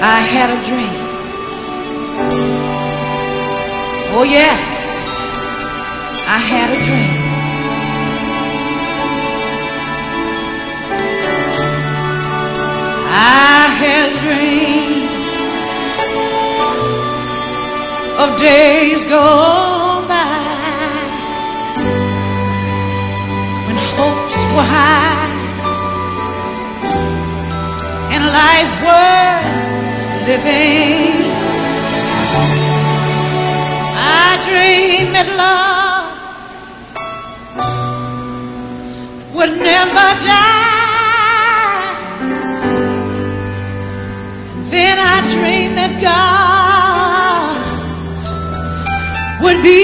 I had a dream. Oh yes, I had a dream. I had a dream of days gone by when hopes were high and life worth living. I dreamed that love would never die. And then I dreamed that God would be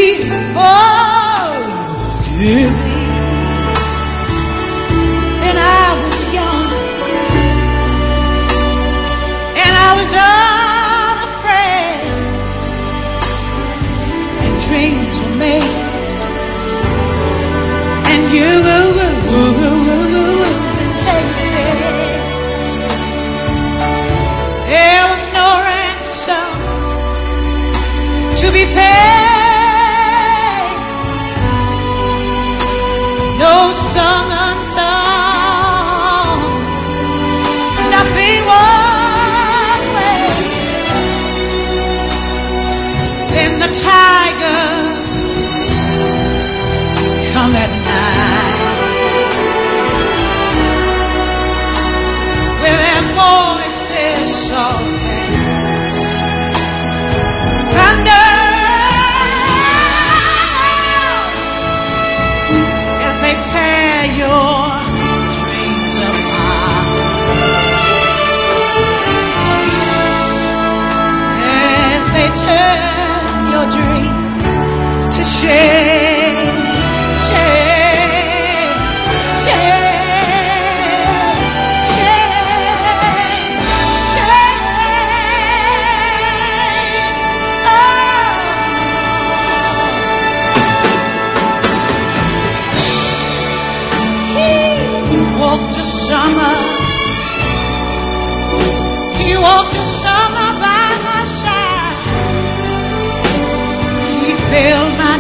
forgiving. Then I was young and I was unafraid, and dreams were made, and you tasted. There was no ransom to be paid, no song unsung, nothing was wasted. Then the tigers come at night with their voices soft and thunder as they tear your dreams apart, as they turn your dreams to shame, shame, shame, shame, shame. He walked to summer. He walked to summer by my side. He filled my